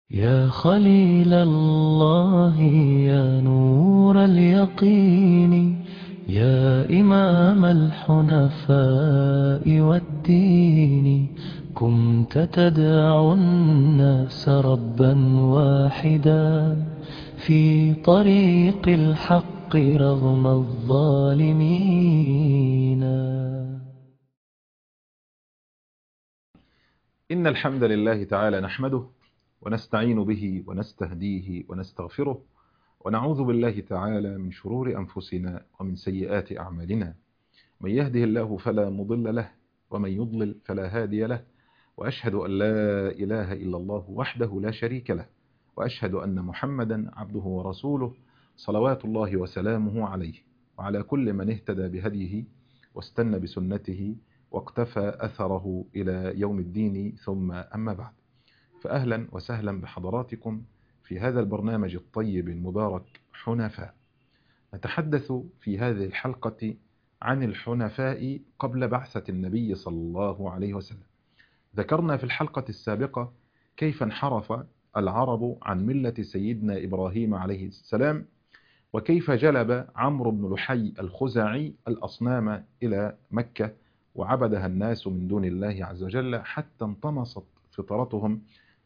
يا خليل الله يا نور اليقين يا إمام الحنفاء والدين كنت تدعو الناس ربا واحدا في طريق الحق رغم الظالمين. إن الحمد لله تعالى نحمده ونستعين به ونستهديه ونستغفره ونعوذ بالله تعالى من شرور أنفسنا ومن سيئات أعمالنا. من يهده الله فلا مضل له ومن يضلل فلا هادي له، وأشهد أن لا إله إلا الله وحده لا شريك له، وأشهد أن محمدا عبده ورسوله صلوات الله وسلامه عليه وعلى كل من اهتدى بهديه واستنى بسنته واقتفى أثره إلى يوم الدين، ثم أما بعد. فأهلا وسهلا بحضراتكم في هذا البرنامج الطيب المبارك حنفاء. نتحدث في هذه الحلقة عن الحنفاء قبل بعثة النبي صلى الله عليه وسلم. ذكرنا في الحلقة السابقة كيف انحرف العرب عن ملة سيدنا إبراهيم عليه السلام، وكيف جلب عمرو بن لحي الخزاعي الأصنام إلى مكة وعبدها الناس من دون الله عز وجل حتى انطمست فطرتهم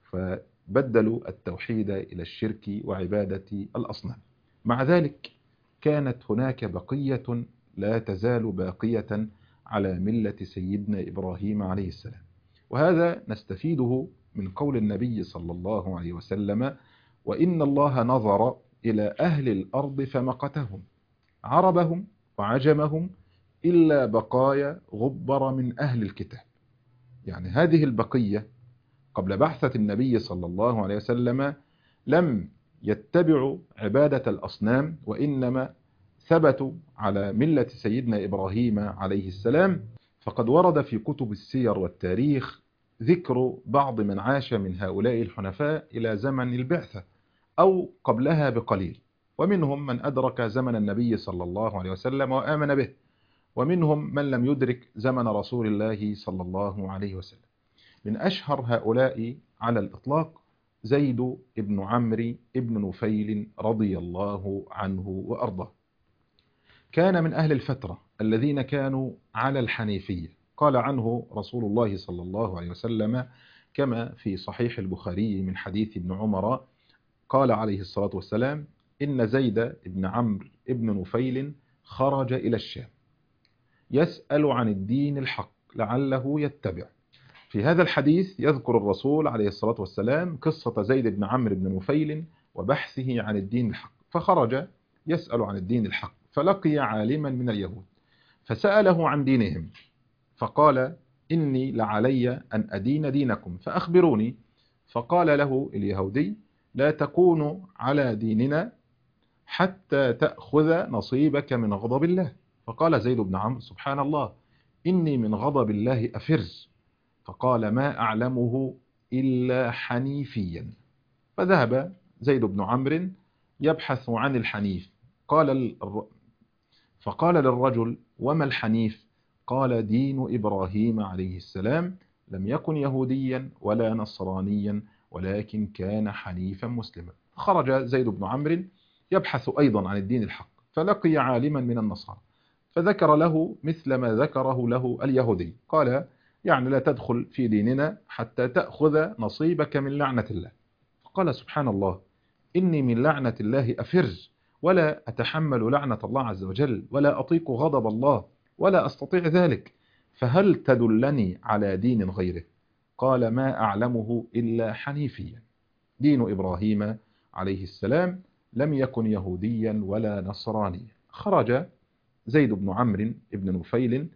فبدلوا التوحيد إلى الشرك وعبادة الأصنام. مع ذلك كانت هناك بقية لا تزال باقية على ملة سيدنا إبراهيم عليه السلام، وهذا نستفيده من قول النبي صلى الله عليه وسلم: وإن الله نظر إلى أهل الأرض فمقتهم عربهم وعجمهم إلا بقايا غبر من أهل الكتاب. يعني هذه البقية قبل بعثة النبي صلى الله عليه وسلم لم يتبعوا عبادة الأصنام، وإنما ثبتوا على ملة سيدنا إبراهيم عليه السلام. فقد ورد في كتب السير والتاريخ ذكر بعض من عاش من هؤلاء الحنفاء إلى زمن البعثة أو قبلها بقليل، ومنهم من أدرك زمن النبي صلى الله عليه وسلم وآمن به، ومنهم من لم يدرك زمن رسول الله صلى الله عليه وسلم. من أشهر هؤلاء على الإطلاق زيد بن عمرو بن نفيل رضي الله عنه وأرضاه. كان من أهل الفترة الذين كانوا على الحنيفية. قال عنه رسول الله صلى الله عليه وسلم كما في صحيح البخاري من حديث ابن عمر، قال عليه الصلاة والسلام: إن زيد بن عمرو بن نفيل خرج إلى الشام يسأل عن الدين الحق لعله يتبع. في هذا الحديث يذكر الرسول عليه الصلاة والسلام قصة زيد بن عمرو بن نفيل وبحثه عن الدين الحق، فخرج يسأل عن الدين الحق فلقي عالما من اليهود فسأله عن دينهم، فقال: إني لعلي أن أدين دينكم فأخبروني. فقال له اليهودي: لا تكون على ديننا حتى تأخذ نصيبك من غضب الله. فقال زيد بن عمرو: سبحان الله، إني من غضب الله أفر. فقال: ما أعلمه إلا حنيفيا. فذهب زيد بن عمرو يبحث عن الحنيف. فقال للرجل: وما الحنيف؟ قال: دين إبراهيم عليه السلام، لم يكن يهوديا ولا نصرانيا ولكن كان حنيفا مسلما. خرج زيد بن عمرو يبحث أيضا عن الدين الحق فلقي عالما من النصارى فذكر له مثل ما ذكره له اليهودي. قال: يعني لا تدخل في ديننا حتى تأخذ نصيبك من لعنة الله. فقال: سبحان الله، إني من لعنة الله أفر، ولا أتحمل لعنة الله عز وجل، ولا أطيق غضب الله، ولا أستطيع ذلك، فهل تدلني على دين غيره؟ قال: ما أعلمه إلا حنيفيا، دين إبراهيم عليه السلام، لم يكن يهوديا ولا نصرانيا. خرج زيد بن عمرو بن نفيل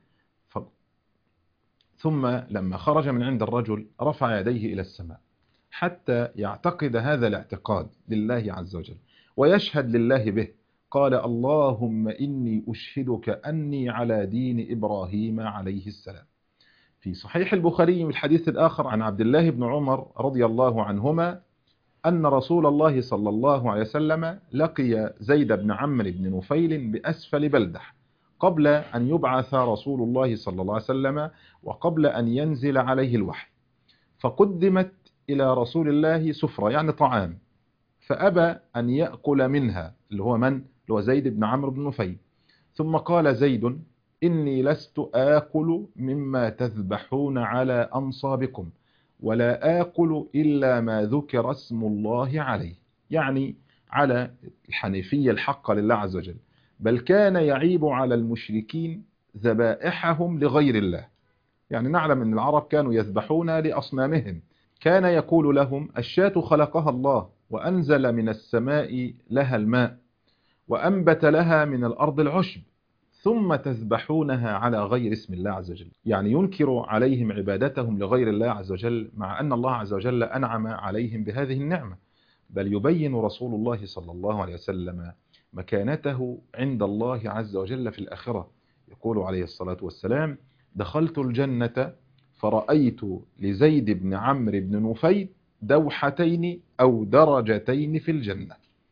ثم لما خرج من عند الرجل رفع يديه إلى السماء حتى يعتقد هذا الاعتقاد لله عز وجل ويشهد لله به. قال: اللهم إني أشهدك أني على دين إبراهيم عليه السلام. في صحيح البخاري من الحديث الآخر عن عبد الله بن عمر رضي الله عنهما أن رسول الله صلى الله عليه وسلم لقي زيد بن عمرو بن نفيل بأسفل بلدح قبل أن يبعث رسول الله صلى الله عليه وسلم وقبل أن ينزل عليه الوحي، فقدمت إلى رسول الله سفرة يعني طعام، فأبى أن يأكل منها، اللي هو من؟ اللي هو زيد بن عمرو بن نفيل. ثم قال زيد: إني لست آكل مما تذبحون على أنصابكم، ولا آكل إلا ما ذكر اسم الله عليه، يعني على الحنيفية الحق لله عز وجل. بل كان يعيب على المشركين ذبائحهم لغير الله. يعني نعلم أن العرب كانوا يذبحون لأصنامهم، كان يقول لهم: الشاة خلقها الله وأنزل من السماء لها الماء وأنبت لها من الأرض العشب، ثم تذبحونها على غير اسم الله عز وجل. يعني ينكر عليهم عبادتهم لغير الله عز وجل، مع أن الله عز وجل أنعم عليهم بهذه النعمة. بل يبين رسول الله صلى الله عليه وسلم مكانته عند الله عز وجل في الآخرة. يقول عليه الصلاة والسلام: دخلت الجنة فرأيت لزيد بن عمرو بن نفيل دوحتين أو درجتين في الجنة.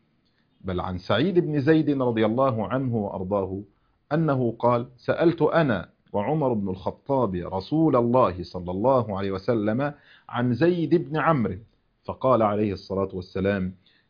بل عن سعيد بن زيد رضي الله عنه وأرضاه أنه قال: سألت أنا وعمر بن الخطاب رسول الله صلى الله عليه وسلم عن زيد بن عمرو، فقال عليه الصلاة والسلام: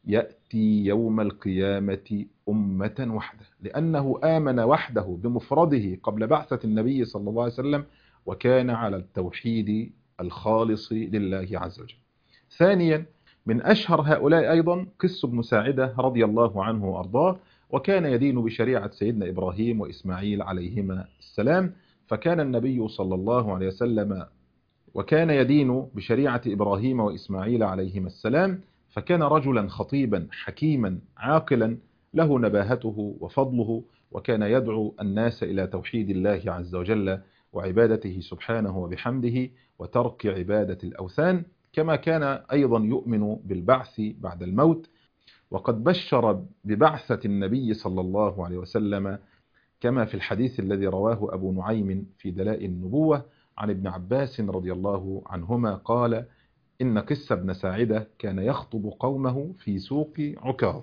يأتي يوم القيامة أمة وحده، لأنه آمن وحده بمفرده قبل بعثة النبي صلى الله عليه وسلم، وكان على التوحيد الخالص لله عز وجل. ثانيا، من أشهر هؤلاء أيضا قس بن ساعدة رضي الله عنه وأرضاه، وكان يدين بشريعة سيدنا إبراهيم وإسماعيل عليهما السلام. فكان النبي صلى الله عليه وسلم وكان يدين بشريعة إبراهيم وإسماعيل عليهما السلام، فكان رجلا خطيبا حكيما عاقلا له نباهته وفضله، وكان يدعو الناس إلى توحيد الله عز وجل وعبادته سبحانه وبحمده وترك عبادة الأوثان، كما كان أيضا يؤمن بالبعث بعد الموت. وقد بشر ببعثة النبي صلى الله عليه وسلم كما في الحديث الذي رواه أبو نعيم في دلائل النبوة عن ابن عباس رضي الله عنهما قال: إن قس بن ساعدة كان يخطب قومه في سوق عكاظ،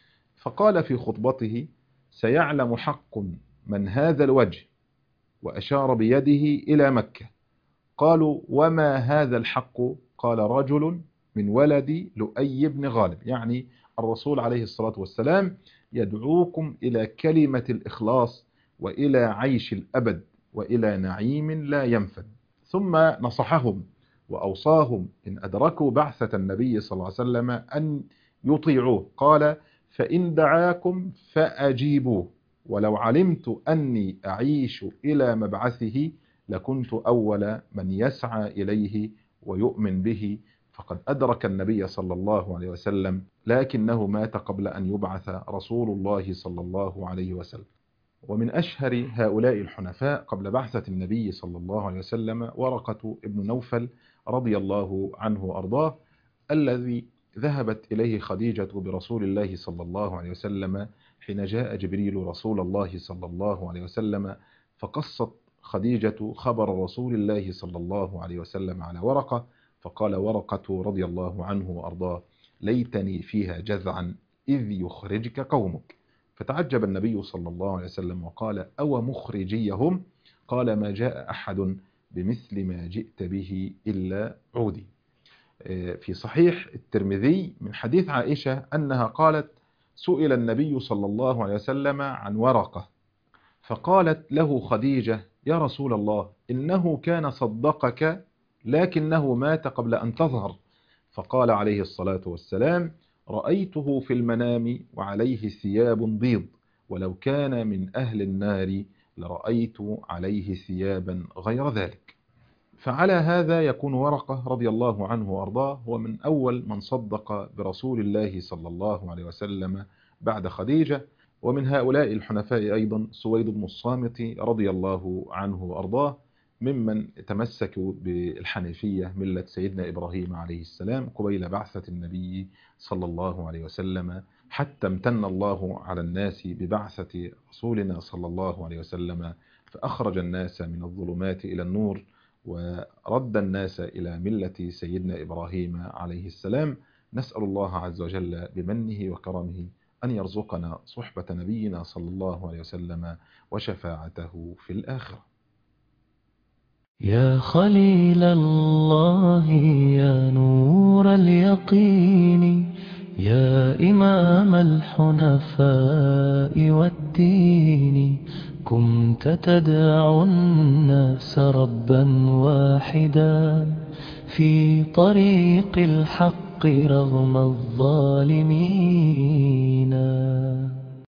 فقال في خطبته: سيعلم حق من هذا الوجه، وأشار بيده إلى مكة. قالوا: وما هذا الحق؟ قال: رجل من ولد لؤي بن غالب، يعني الرسول عليه الصلاة والسلام يدعوكم إلى كلمة الإخلاص وإلى عيش الأبد وإلى نعيم لا ينفد. ثم نصحهم وأوصاهم إن أدركوا بعثة النبي صلى الله عليه وسلم أن يطيعوه. قال: فإن دعاكم فأجيبوه، ولو علمت أني أعيش إلى مبعثه لكنت أول من يسعى إليه ويؤمن به. فقد أدرك النبي صلى الله عليه وسلم، لكنه مات قبل أن يبعث رسول الله صلى الله عليه وسلم. ومن أشهر هؤلاء الحنفاء قبل بعثة النبي صلى الله عليه وسلم ورقة ابن نوفل رضي الله عنه وأرضاه، الذي ذهبت إليه خديجة برسول الله صلى الله عليه وسلم حين جاء جبريل رسول الله صلى الله عليه وسلم، فقصت خديجة خبر رسول الله صلى الله عليه وسلم على ورقة، فقال ورقة رضي الله عنه وأرضاه: ليتني فيها جذعا إذ يخرجك قومك. فتعجب النبي صلى الله عليه وسلم وقال: أو مخرجيهم؟ قال: ما جاء أحد بمثل ما جئت به إلا عودي. في صحيح الترمذي من حديث عائشة أنها قالت: سئل النبي صلى الله عليه وسلم عن ورقة، فقالت له خديجة: يا رسول الله، إنه كان صدقك لكنه مات قبل أن تظهر. فقال عليه الصلاة والسلام: رأيته في المنام وعليه ثياب بيض، ولو كان من أهل النار لرأيت عليه ثيابا غير ذلك. فعلى هذا يكون ورقة رضي الله عنه وأرضاه هو من أول من صدق برسول الله صلى الله عليه وسلم بعد خديجة. ومن هؤلاء الحنفاء أيضا سويد بن الصامت رضي الله عنه وأرضاه، ممن تمسكوا بالحنيفية ملة سيدنا إبراهيم عليه السلام قبيل بعثة النبي صلى الله عليه وسلم، حتى امتن الله على الناس ببعثة رسولنا صلى الله عليه وسلم، فأخرج الناس من الظلمات إلى النور ورد الناس إلى ملة سيدنا إبراهيم عليه السلام. نسأل الله عز وجل بمنه وكرمه أن يرزقنا صحبة نبينا صلى الله عليه وسلم وشفاعته في الآخرة. يا خليل الله يا نور نور اليقين يا إمام الحنفاء والدين كنت تدعو الناس ربا واحدا في طريق الحق رغم الظالمين.